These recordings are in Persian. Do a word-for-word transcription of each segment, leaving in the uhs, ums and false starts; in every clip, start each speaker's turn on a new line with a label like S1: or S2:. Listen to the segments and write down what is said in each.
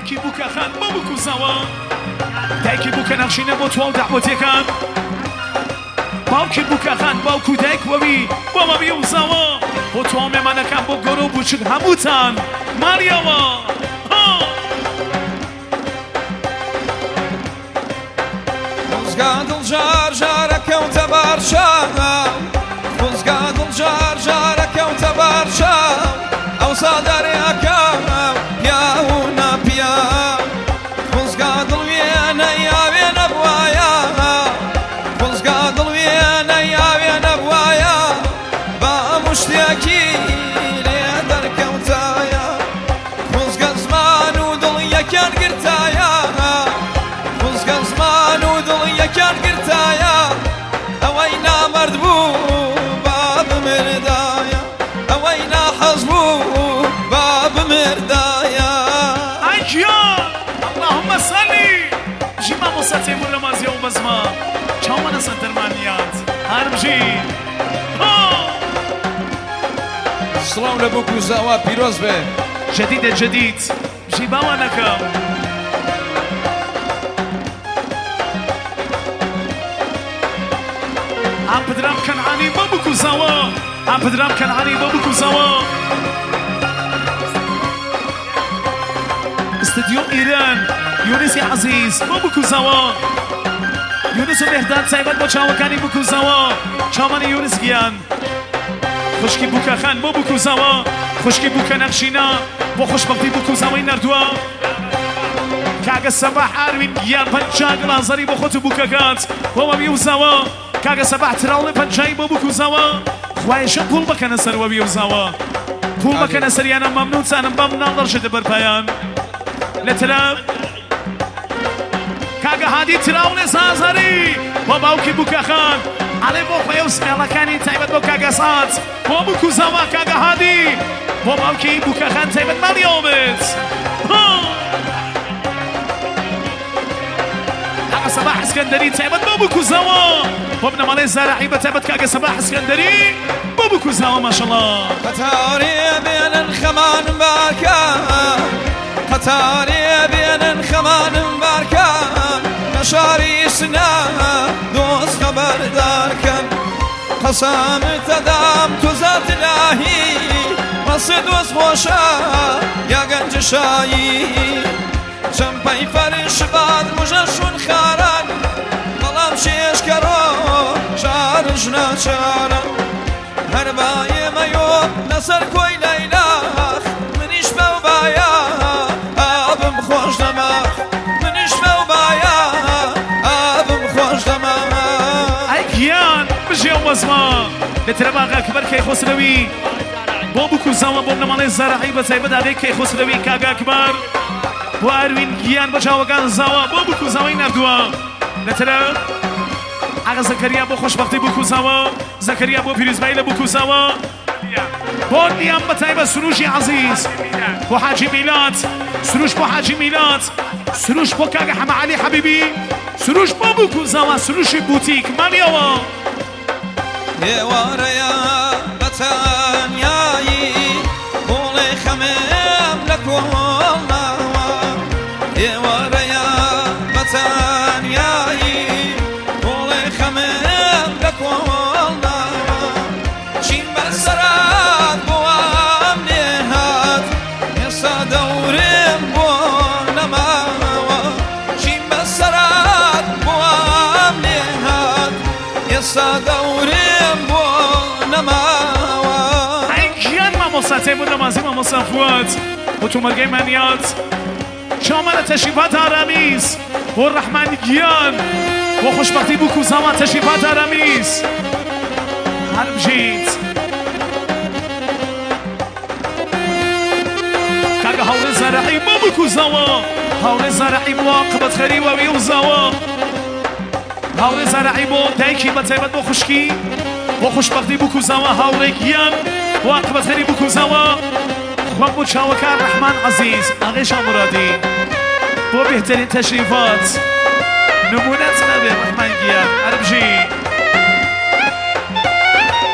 S1: دایکی بووکە خان بۆ بکوزەوە دایکی بووکە نەخشینە بۆ تواو داوەتەکان باوکی بووکە خان باوکو دایک وەوی بۆ مەمی وزەوە بۆ تواو مێمانەکان بۆ گەورە و بچووک هەمووتان ماریەوە
S2: خۆزگا دڵجار جارە کەوتە بارچاو خۆزگا دڵجار جارە کەوتە بارچاو ئەو سادارێکەم پیاو و ناپیاو خۆزگا دڵوێنە یاوێنە بوایە خۆزگا دڵوێنە یاوێنە بوایە بە هەموو شتێکی لێ دەرکەوتایە خۆزگە زمان و دڵ یەکیان گرتایە خۆزگە زمان و دڵ یەکیان گرتایە ئەوەی نامەرد بوو با بمردایە ئەوەی ناحەز بوو با بمردایە
S1: ئەیگیان اللهم سەلی ژیما مۆسا تەیموور لە مازیە و بەزما چاومەنە سەنتەرمانیات هەربژی
S2: سڵاو لە بۆ کوزاوە پیرۆز بێ
S1: جديدة جديد بجي باوانەکە ئام پدرام کەنعانی بۆ بکوزەوە ئام پدرام کەنعانی بۆ بکوزەوە استدیۆ ئیران یونسی عەزیز بۆ بکوزەوە یونس و مێرداد تایبەت بۆ چاوەکانی بکوزەوە چاوانی یونس گیان خوشکی بووکە خان بۆ بکوزەوە خوشکی بووکە نەخشینە بۆ خۆشبەختی بکوزەوەی نەردووە کاگە سەباح ئاروین گیان پەنجا گڵازەری بۆ خۆت و بووکەکات بۆ مەمی وزەوە کاگە سەباح تراوڵێ پەنجایی بۆ بکوزەوە خوایشە پوڵ بکەنە سەر وەبی وزەوە پوڵ بکەنە سەریانە مەمنون چانم بەم ناڵدەڕژێتە بەرپایان لە ترە کاگە هادی تراوڵێ سازەری بۆ باوکی بووکە خان ئەڵێ بۆ خۆی و سمێڵەکانی تایبەت بۆ کاگە سات بۆ بکوزەوە کاگە هادی بۆ باوکی بووکە خان تایبەت ماڵیەوە بێت کاگە سەباح ئەسکەندەری تایبەت بۆ بکوزەوە بۆ بنەماڵەی زارعی بە تایبەت کاگە سەباح ئەسکەندەری بۆ بکوزەوە ماشەڵڵا
S2: قەتارێ بێنن خەمانم بارکان قەتارێ بێنن خەمانم بارکان نەشاری سنا دۆست خەبەردارکەن قەسەمت دەدام تو زات الهی وەسێ دۆست خۆشە یا گەنج شایی چەمپەی فەرش باد موژە شون خاران بەڵام شێشکەڕۆ شارش ناچارە هەر بایێمەیۆ لەسەر کۆی لەیلاخ منیش بەو بایە ئابم خۆش دەماخ منیش بەو بایە ئابم خۆش دەماخ
S1: ئەی گیان بژێ وەزما لە ترەباغا کبەر کەیخۆسرەوی بۆ بکوزەوە بۆ بنەماڵەی زارعی بە تایبەت ئادەی کەیخۆسرەوی کاگا کبەر بۆ ئاروین گیان بە چاوەکان زاوە بۆ بکوزەوەی نەردووە لە ترە ئاغا زەکەریا بۆ خۆشبەختی بکوزەوە زەکەریا بۆ پیرۆزبایی لە بکوزەوە بۆ نیام بە تایبەت سروشی عەزیز بۆ حاجی میلاد سروش بۆ حاجی میلاد سروش بۆ کاگە حەمە عەلی حەبیبی سروش بۆ بکوزەوە سروشی بوتیک مالیەوە
S2: ئێوارەیە بەتەنیایی بۆڵێ خەمێم لە کۆڵناوە ئێوارەیە بەتەنیایی بۆڵێ خەمێم لە کۆڵناوە چین بەسەرات بۆوام نێهات ئێستا دەورێم بۆ نەماوە چین بەسەرات بۆوام نێهات ئێستا دەورێم بۆ نەماوە
S1: ئەی گیان مامۆستا تەیموور نەمازی مامۆستا فواد بۆ تۆمەرگەی مەنیات چاومەنە تەشریفات ئارامیز بۆ ڕەحمان گیان بۆ خۆشبەختی بکوزەوە تەشریفات ئارامیز هەر بژیت کاگە هەوڵێ زارعی بۆ بکوزەوە هەوڵێ زارعی بۆ قبەتخەری وەوی وزەوە هاوڕێ زارعی بۆ دایکی بە تایبەت بۆ خوشکی بۆ خۆشبەختی بکوزەوە هاوڕێ گیان بۆ عاقبەتخەری بکوزەوە خوام بۆ چاوەکان ڕەحمان عەزیز ئاغای شامڕادی بۆ بهترین تەشریفات نمونەت نەبێ ڕەحمان گیان هەر بژی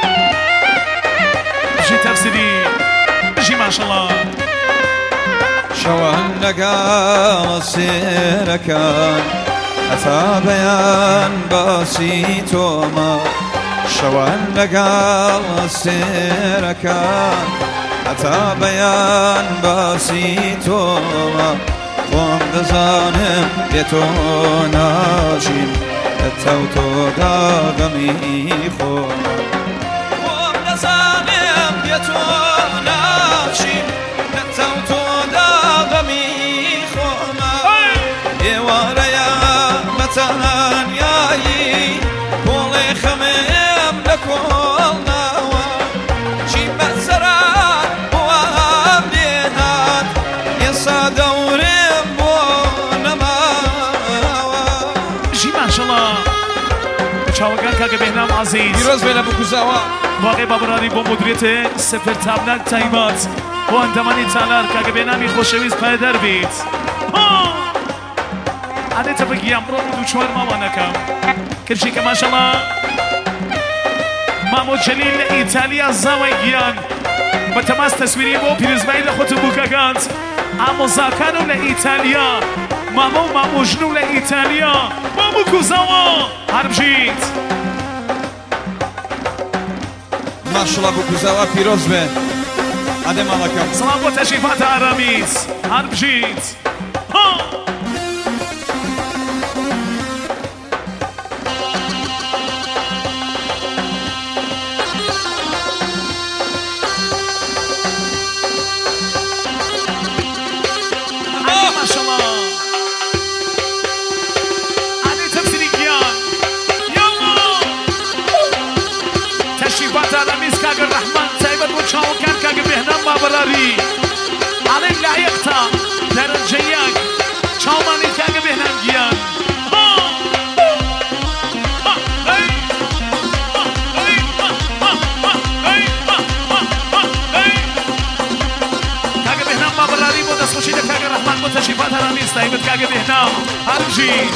S1: بژی تەفسیری بژی ماشەڵڵا
S2: شوان لقى سيركان أتا بيان باسيتوما شوان لقى سيركان أتا بيان باسيتوما قوم دزانم يتوناشين التوتو داغمي خوما قوم دزانم يتوناشين التوتو داغمي خوما يوارا يا متان ياي قولي خميم لكل نوا شي بسران وابيهات يصادوري
S1: چاوگان که بهنام عزیز
S2: پیروز بین بکوزاوا
S1: واقعی بابرانی با مدیریت سفر تبنک تایمات و اندمانی تالار که بهنامی خوشویز پیدر بید عده تبگیم برو دو چوار ماما نکم کرشی که ماشالله مامو جلیل ایتالیا زاوی گیان با تماس تصویری با پیروز باید خود بوکگانت اما زاکانو لإيطاليا مامو مامو جنو لإيطاليا مامو كوزاوا حرب جيت
S2: ما شاء الله بكوزاوا پیروز به عده مالکم
S1: سلام با تشریفات آرامیز حرب جیت ها شاوكان كاغ بهنام بابراري علي لعيقتا درجياك شاوماني كاغ بهنام جيان كاغ بهنام بابراري بو دسخوشي ده كاغ رحمن بو تشريفات هراميز تايبت كاغ بهنام هرجيت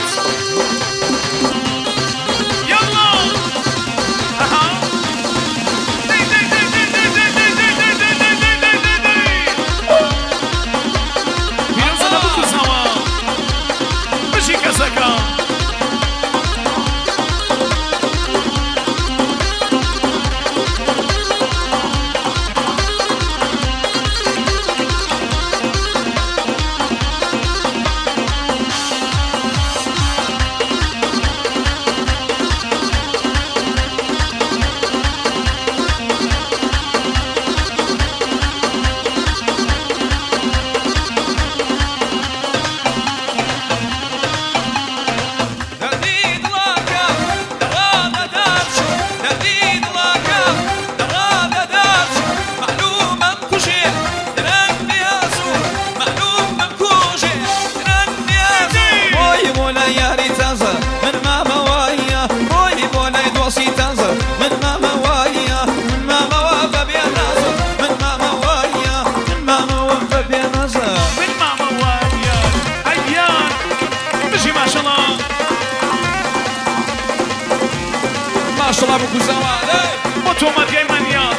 S2: ماشاءالله بكوزاوا
S1: متومد جيمانيات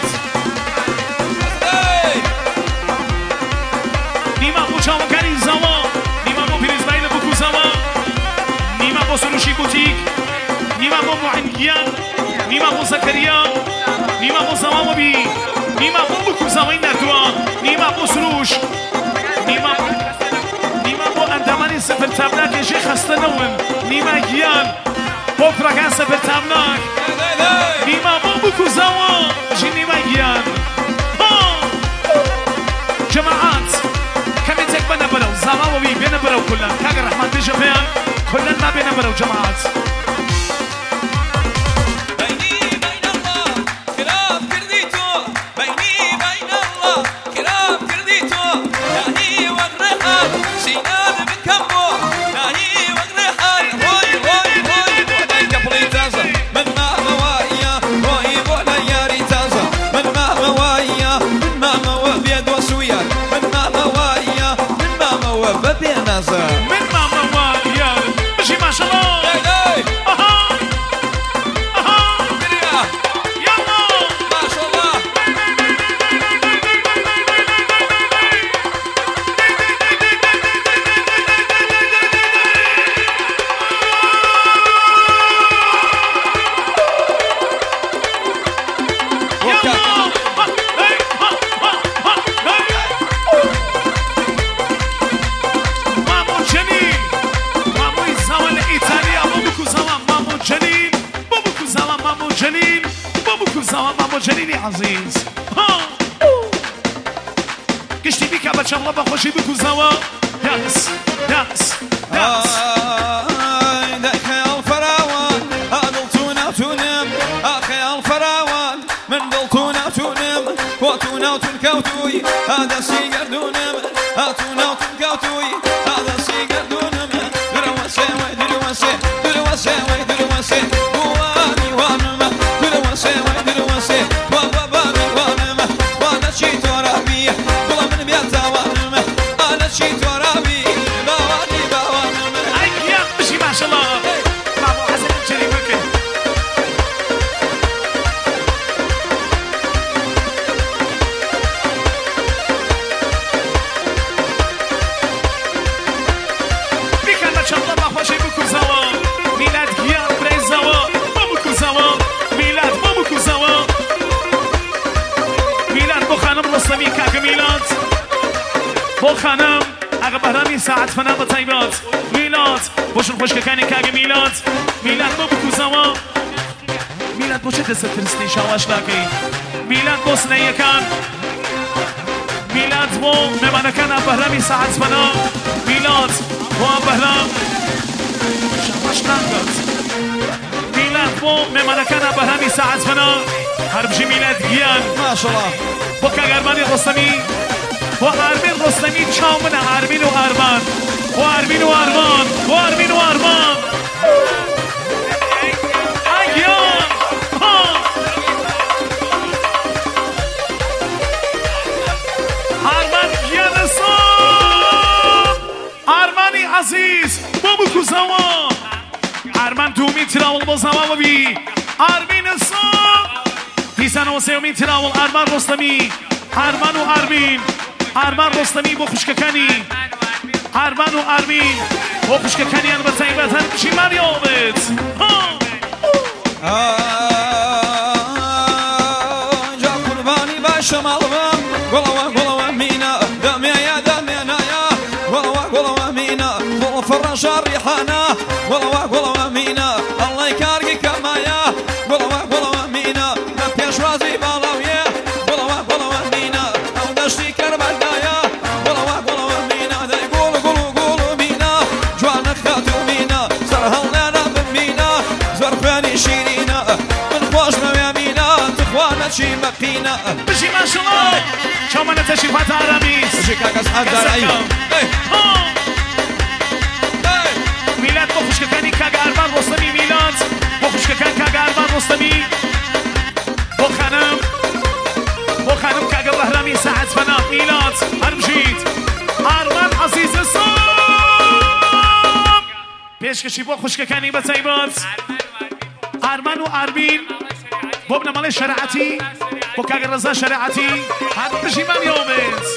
S1: نيما بو چاوكاني زاوا نيما بو پیریز باید بكوزاوا نيما بو سروشي بوتيك نيما بو معينيان نيما بو زكريا نيما بو زاوا بي نيما بو بكوزاوي نردوا نيما بو سروش نيما نيما بو انداماني سفر تابناك جي خسته نون نيما گيان بو پراغان سفر تابناك نيما بو بكوزاوا جي نيما گيان جماعات كمي تك بنا برو زاوا وبي بينا برو كلن كاغ الرحمن دي جفيان كلن ما بينا برو جماعات من ماما ويا مشي ما شاء الله بو جلیلی عزیز گشتی بیکا بچه الله بخوشی بکو زوا داس داس داس
S2: خيال فراوان أدلتونا وتنم خيال فراوان من دلتونا وتنم وتونا وتنكوتوي هذا سيقر دونم هاتونا وتنكوتوي هذا سيقر دونم دروسي ويدروسي دروسي ويدروسي واني وانما دروسي ويدروسي وبابامي وانما وانا شيت ورابي والله من بيتا وانما انا شيت ورابي باواني باوانما
S1: ايام مشي ما شاء الله مع ابو حسن الشريف بكر بكر ما شاء الله بخوشي بكو زوا ميلاد گیان برای زوا بابو زوا میلاد بابو زوا میلاد بو خانم رستمی کاک میلاد بو خانم اگه بهرامی ساعت فنا بطیبات میلاد بوشون خوش کنی کاک میلاد میلاد بابو زوا میلاد بو چه دست ترستی شاواش لاکی میلاد بو سنیه کان میلاد بو ممانه کان بهرامی ساعت فنا میلاد بو بهرام شاواش لاکت میلاد بو ممانه کان بهرامی ساعت فنا هربجی میلاد گیان
S2: ما شاء الله
S1: بو کاک ارمانی رستمی و آرمین رستمی چاومنه آرمین و آرمان و آرمین و آرمان و آرمین و آرمان ایان آرمان گیانستان آرمانی عزیز بابو کزاوا آرمان دومی تراول با زمان بی آرمین استان پیسان و سیومی تراول آرمان رستمی آرمان و آرمین آرمان رستمی بو خوشککنی آرمان و آرمین بو خوشککنی ان بطیبت هن چی مریابت
S2: جا قربانی باشم البم قلوه قلوه مینا دمی یا دمی نایا قلوه قلوه مینا قلوه فرش الريحانه قلوه قلوه مینا الله يكارك كمايا قلوه قلوه مینا نبيش رازي بالاويه قلوه قلوه مینا او دشتي كربلايا قلوه قلوه مینا داي قولو قولو قولو مینا جوانا خاتو مینا سرهل لنا بمينا زرفاني شيرينا من خوش ميامينا تخوانا شي مقينا
S1: بشي ما شاء الله شو ما نتشفات عربيس
S2: بشي كاكس حد زرعي
S1: میلاد بو خوشککنی کاگ آرمان رستمی میلاد بو خوشککن کاگ آرمان رستمی بو خانم بو خانم کاگ بهرامی ساعت فنا میلاد هرمجید آرمان عزیز سام پیشکشی بو خوشککنی بطیبات آرمان و آرمین بو ابن مال شرعتی بو کاگ رضا شرعتی هرمجی من یومت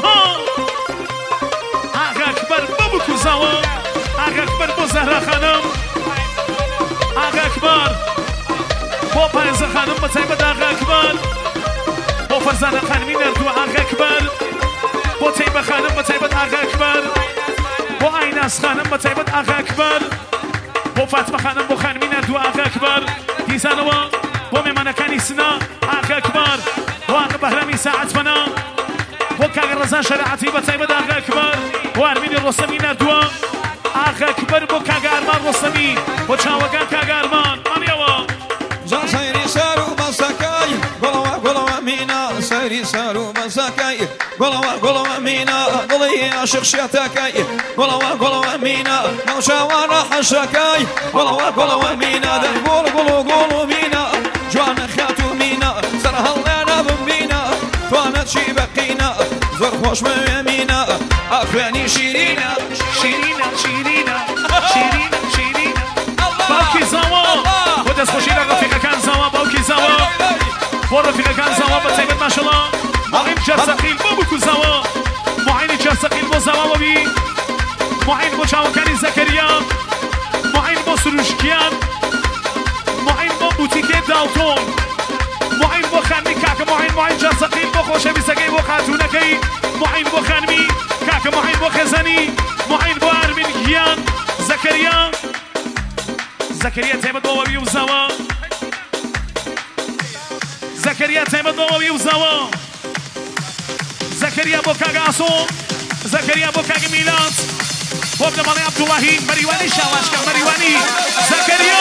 S1: آقا اکبر بابو کزاوا آقا اکبر بو زهرا خانم آقا اکبر بو پایزه خانم بطیبت آقا اکبر بو فرزانه خانمی نردو آقا اکبر بو تیبه خانم بطیبت آقا اکبر بو آیناس خانم بطیبت آقا اکبر بو فاطمه خانم بو خانمی نردو آقا اکبر دیزانوا بو میمانکانی سنا آقا اکبر بو آقا بهرامی ساعت فنا بو کاگ رضا شرعتی بطیبت آقا اکبر بو آرمین رستمی نردو آقا اکبر بو کاگ آرمان رستمی بو چاوگان کاگ آرمان آنیوا
S2: جا سيري سارو مساكاي قلوة قلوة مينا سيري سارو مساكاي قلوة قلوة مينا قلي عاشق شياتاكاي قلوة قلوة مينا نوشا وانا حشاكاي قلوة قلوة مينا دنقول قلو قلو مينا جوانا خاتو مينا سرهل لنا بمينا فانا تشي بقينا زر خوش ميمينا أخواني شيرينا
S1: شیرینه شیرینه شیرینه شیرینه باوکی زوا و دست خوشی در رفیق کن زوا باوکی زوا و رفیق کن زوا بطیبت ماشالله معین جرسقیل بابو کو زوا معین جرسقیل بو زوا و بی معین بو چاوکنی زکریا معین بو سروشکیان معین بو بوتیکه داوتون معین بو خانمی کاک معین معین جرسقیل بو خوشه بیسگی بو خاتونکی معین بو خانمی کاک معین بو خزانی معین بو آرمین گیان زکریا زكريا تيبت بابا بيوم زوا زكريا تيمد بوابي وزاوا زكريا بوكاغاسو زكريا بوكاغ ميلاد وابن مالي عبد الله مريواني شاواشكا مريواني زكريا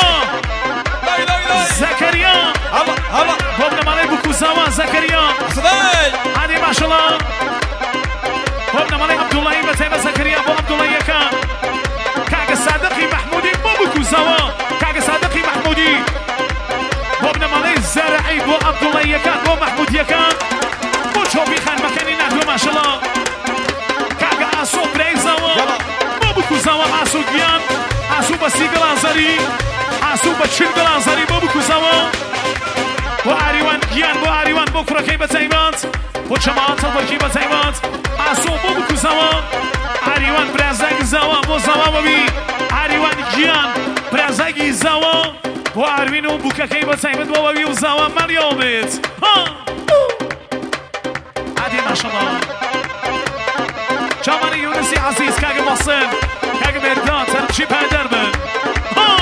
S1: زكريا
S2: هلا هلا
S1: وابن مالي بوكوزاوا زكريا
S2: صداي
S1: هذه ما شاء الله وابن مالي عبد الله بتيمة زكريا بو عبد الله يكا كاغ صادقي محمودي بو بوكوزاوا كاغ صادقي محمودي وابن مالي زرعي بو عبد الله يكا بو محمود يكا بو شوفي خان مكاني نهدو ما شاء الله كاغ اسو بريزاوا بو بوكوزاوا اسو جيان اسو بسيق لازاري اسو بچل لازاري بو بوكوزاوا بو آریوان گیان بو آریوان بو کرکی بتایمات بو جماعت البرکی بتایمات اسو بو بکوزاوا آریوان برازاگی زاوا بو زاوا ببی آریوان گیان برازاگی زاوا بو آروینو بو کرکی بتایمات بو ببی و زاوا مریامت ها عادی ماشاءالله جامانی یونسی عزیز کاگ مصن کاگ مردان ترچی پدر من ها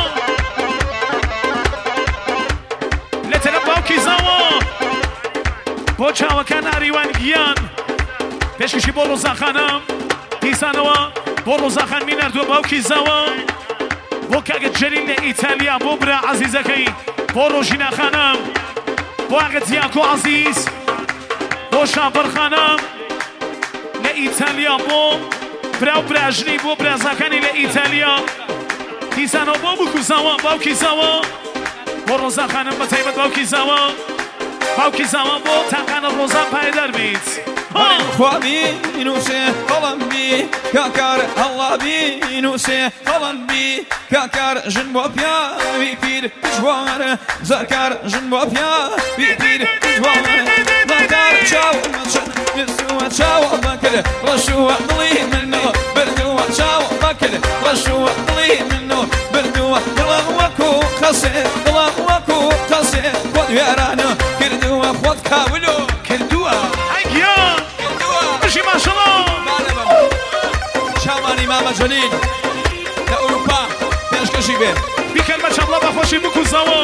S1: باوکی زاوا بۆ چاوەکان ئاریوان گیان پێشکەشی بۆ ڕۆزاخانم دیسانەوە بۆ ڕۆزاخان مینەردووە باوکی زاوا بۆ کاگە جەلیل لە ئیتالیا بۆ برا عەزیزەکەی بۆ ڕۆژیناخانم بۆ ئاگە دیاکۆ عەزیز بۆ شابەرخانم لە ئیتالیا بۆ برا و براژنی بۆ برازاکانی لە ئیتالیا دیسانەوە بۆ بکو زاوا باوکی زاوا بۆ ڕۆزاخانم بە تایبەت باوکی زاوا باوکی زاوا بۆ تاقانە ڕۆزان پایدار بیت
S2: خوا بینوسێ هەڵم بی کاکار هەڵا بینوسێ هەڵم بی کاکار ژن بۆ پیاوی پیر پشوارە زەرکار ژن بۆ پیاوی پیر پشوارە زەرکار چاو بردووە چاوە بەکرد ڕەشووە دڵی منەوە بردووە چاوە بەکرد ڕەشووە دڵی منەوە بردووە دڵم وەکو قەسێ دڵم وەکو قەسێ خۆت وێرانە کردووە خۆت کاولۆ
S1: کردووە ئەگیان بشی ماشەڵڵا
S2: شامانی مامە جەلیل لە ئەوروپا پێشکەشی بێ
S1: بیکەن بە چەڵە بەخۆشی بکوزەوە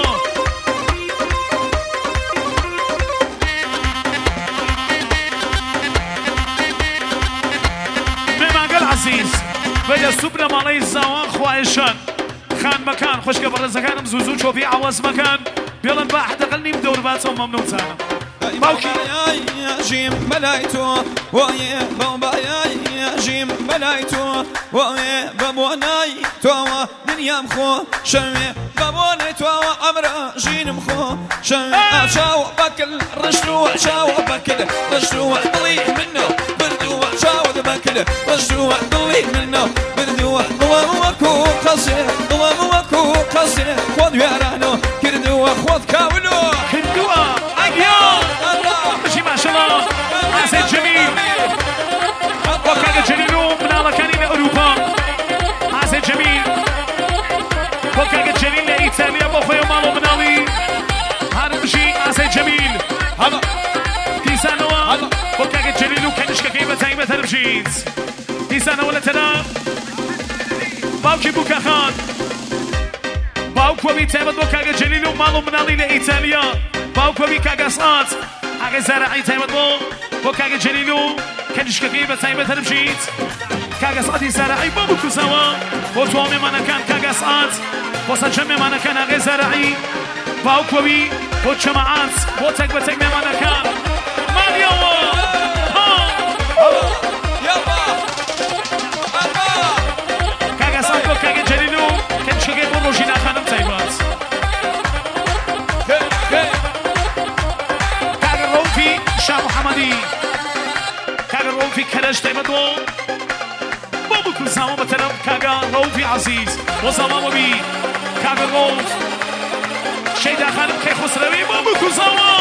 S1: مێماگەل عەزیز بەدە سوب لە ماڵەی زاوان خوایشان خان مەکان خۆشکە بەڕێزەکانم زوو زوو چۆپی عەوەز مەکان بێڵن با حەدەقەل نیم دەور باتەوە مەمنونتانم
S2: باوکی ژیم بەلای تۆ وایێ بەڵبایای ژیم بەلای تۆ وایێ بەبوونای تۆوە دنیام خۆ شەوێ بەبوونەی تۆوە ئەمرە ژینم خۆ شەوێ ئاچاوە بەکل ڕشتووە چاوە بەکل ڕشتووە دڵی منە بردووە چاوە بەکل ڕشتووە دڵی منە بردووە دڵم وەکو قەسێ دڵم وەکو قەسێ خۆت وێرانە کردووە خۆت کاولۆ
S1: کردووە ئەگیان بشی ماشەڵڵا ئاسێ جەمیل بۆ کاگە جەلیل و مناڵەکانی لە ئەوروپا ئاسێ جەمیل بۆ کاگە جەلیل لە ئیتالیا بۆ خۆی و ماڵ و مناڵی هەر بشی ئاسێ جەمیل دیسانەوە بۆ کاگە جەلیل و کەنیشکەکەی بە تایبەت هەر بشیت دیسانەوە لە تەنە باوکی بووکەخان باوکۆوی تایبەت بۆ کاگە جەلیل و ماڵ و مناڵی لە ئیتالیا باوکۆوی کاگە سعات ئاگەی زارعی تایبەت بۆ بۆ کاگە جەلیل و کەنیشکەکەی بە تایبەت هەر بشیت کاگە سعاتی زارعی بۆ بکوزەوە بۆ تۆ مێمانەکان کاگە سعات بۆ سەرجەم مێمانەکان ئاگەی زارعی باوکۆوی بۆ جەماعات بۆ تەک بە تەک مێمانەکان مانیەوە کاگە سعات بۆ کاگە جەلیل و کەنیشکەکەی بۆ ڕۆژیناخانم تایبەت کاگە ڕۆفی شاه محەممەدی کاگە ڕۆفی کەرەش تایبەت بۆ بۆ بکوزەوە بە تەرەف کاگە ڕۆفی عەزیز بۆ زەمامەبی کاگە ڕۆف شەیدا خانم کەیخسرەوی بۆ بکوزەوە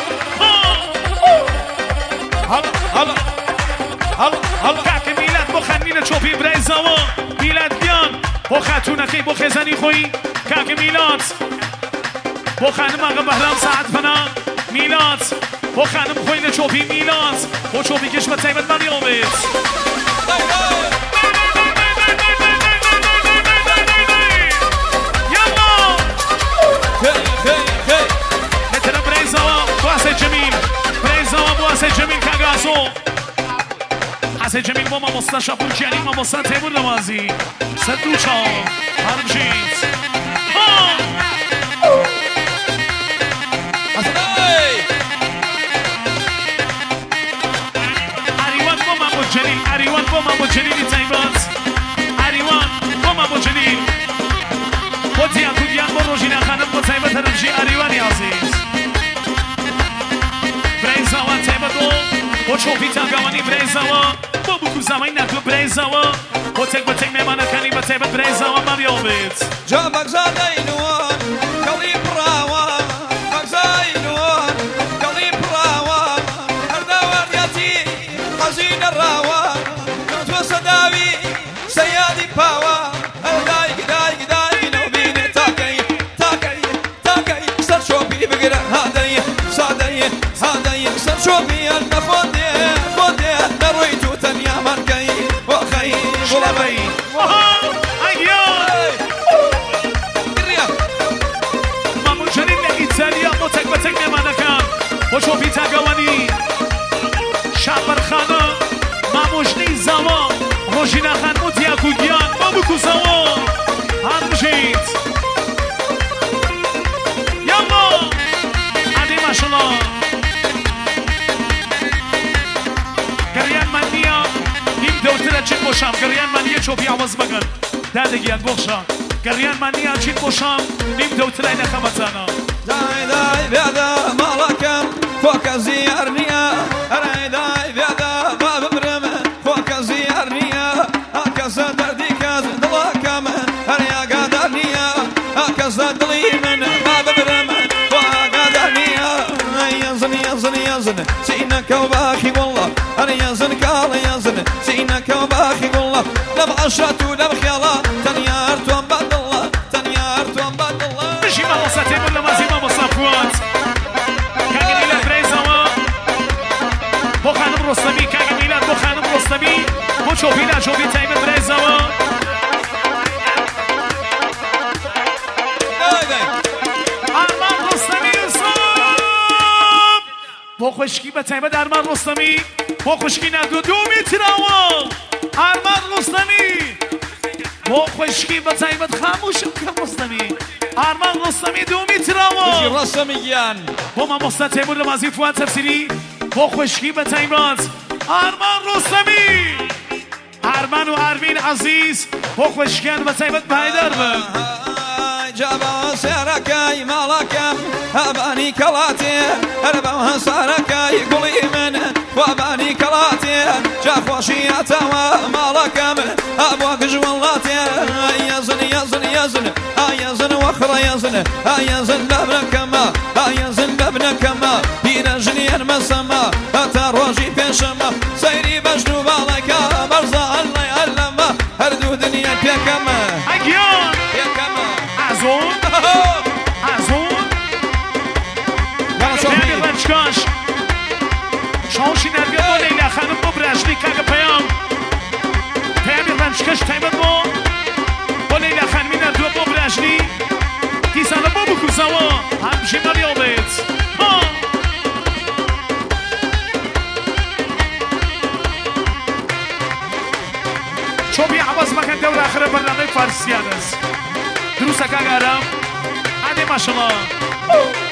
S1: هەڵە هەڵە هەڵە هەڵە کاکە میلاد بۆ خانمینە چۆپی برای زەوە میلاد گیان بۆ خاتوونەکەی بۆ خێزانی خۆی کاکە میلاد بۆ خانم ئاغا بەهرام سەعات فەنا میلاد بۆ خانم خۆی لە چۆپی میلاد بۆ چۆپی گەشت بە تایبەت مەریۆمێت لە تەرە برای زەوە واسە دست جمیل با ما مستشا پرچیانی ما مستن تیمور نمازی صد دو چا هر بشید عریوان با ما با جلیل عریوان با ما با جلیلی تایبات عریوان با ما با جلیل با دیاکودیان با روژینا خانم با تایبات هرمشی عریوانی عزیز برایزاوان تایباتو با چوبی تاگوانی برایزاوان با بکو زمین نتو برایزاوان با تک با تک میمانه کنی با تایبات برایزاوان مریابت
S2: جا بگزادی نوان کلی براوان بگزای نوان کلی براوان هر دواریاتی خزین راوان تو صداوی سیادی پاوان دای دای دای نوبین تاکی تاکی تاکی سر شوبی بگیر هادی صادی هادی سر شوبی النفودی فودی نروي تو تنيا من كي وخي
S1: شلبي ايوه ما مجرين ايطاليا متك بتك ما نكام وشوفي تاغواني شابر خانه ما مجني زما روجينا خان متيا كوغيان ما بكو زما هرجيت يلا عادي ما شاء الله گریان من نیا نیم دوتره چید باشم گریان من یه چوبی عوض بگن دادگیان بخشم گریان من نیا چید باشم نیم دوتره نخمتانا
S2: دای دای بیادا مالکم فوق زیارنیا ارای دای بیادا ما ببرم فوق زیارنیا هکذ دردی کز دلکم هریا قدرنیا هکذ دلی من ما ببرم فوق دردنیا يزن يزن يزن سينك وباخي والله أنا يزن قال يزن سينك وباخي والله لب عشرة ولب خيالات تنيار توم بعد الله تنيار توم بعد الله
S1: مشي ما وصلتي ولا ما زي ما وصفوات كان إلى بريزوا بو خانم رستمي كان إلى بو خانم رستمي بو شوفي لا شوفي تايم بريزوا با خوشکی به تایمه ارمان رستمی با خوشکی ندو دو میتراوان ارمان رستمی با خوشکی به تایمه خاموشم که رستمی ارمان رستمی دو میتراوان
S2: رستمیان
S1: با ما مستد تیمور رمازی فوان تفسیری با خوشکی به تایمه ارمان رستمی ارمان و ارمین عزیز با خوشکیان به تایمه بایدر بم
S2: جابا سركاي مالكم أباني كلاتي أربعها سركاي قولي من وأباني كلاتي جاف وشياتا ومالكم أبوك جوالاتي يزن يزن يزن يزن وأخرى يزن يزن لابنكما يزن لابنكما بيرجني المسما أتروجي بيشما سيري بجنوب عليك برزا الله يعلم هردو دنيا بيكما
S1: أجيان
S2: بيكما
S1: عزون عزون پیامی رنجکاش شانشی نرگه با لیلا خانم با برشنی که پیام پیامی رنجکاش تایمت با با لیلا خانمی نردو با برشنی دیسانه با بکو زوا همشی مریابت چوبی عوض مکن دور آخر برنامه فارسیان است دروسه که گرم عادی ماشالله